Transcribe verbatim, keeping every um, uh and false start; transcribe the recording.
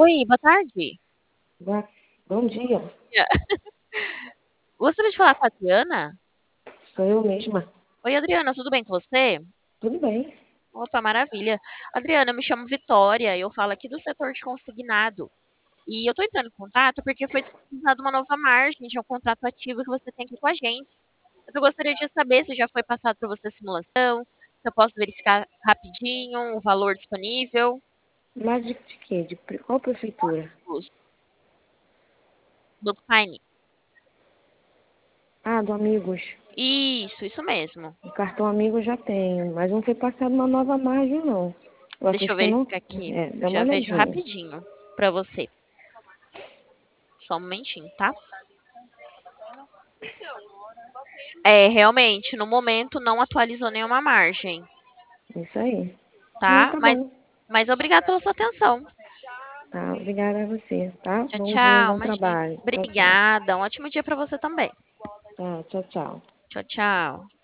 Oi, boa tarde. Boa- Bom dia, Dia. Gostaria de falar com a Adriana? sou eu mesma. Oi, Adriana, tudo bem com você? Tudo bem? Opa, maravilha. Adriana, eu me chamo Vitória, eu falo aqui do setor de consignado. E eu tô entrando em contato porque foi disponibilizada uma nova margem de um contrato ativo que você tem aqui com a gente. Eu gostaria de saber se já foi passado para você a simulação, se eu posso verificar rapidinho o valor disponível. Mas de, de quê? De pre- qual prefeitura? Do Paine. Ah, do Amigos. Isso, isso mesmo. O cartão Amigo eu já tenho, mas não foi passado uma nova margem, não. Eu Deixa eu acredito que eu não. verificar aqui. É, dá uma Já vejo olhadinha. rapidinho para você. Só um momentinho, tá? É, realmente, no momento não atualizou nenhuma margem, Isso aí. Não, tá? tá Mas, bom. mas obrigada pela sua atenção. Tá, obrigada a você, tá? Tchau, Bom dia, tchau. bom Imagina. trabalho. Tchau, tchau. Obrigada. Um ótimo dia para você também. Tá, tchau, tchau. Tchau, tchau.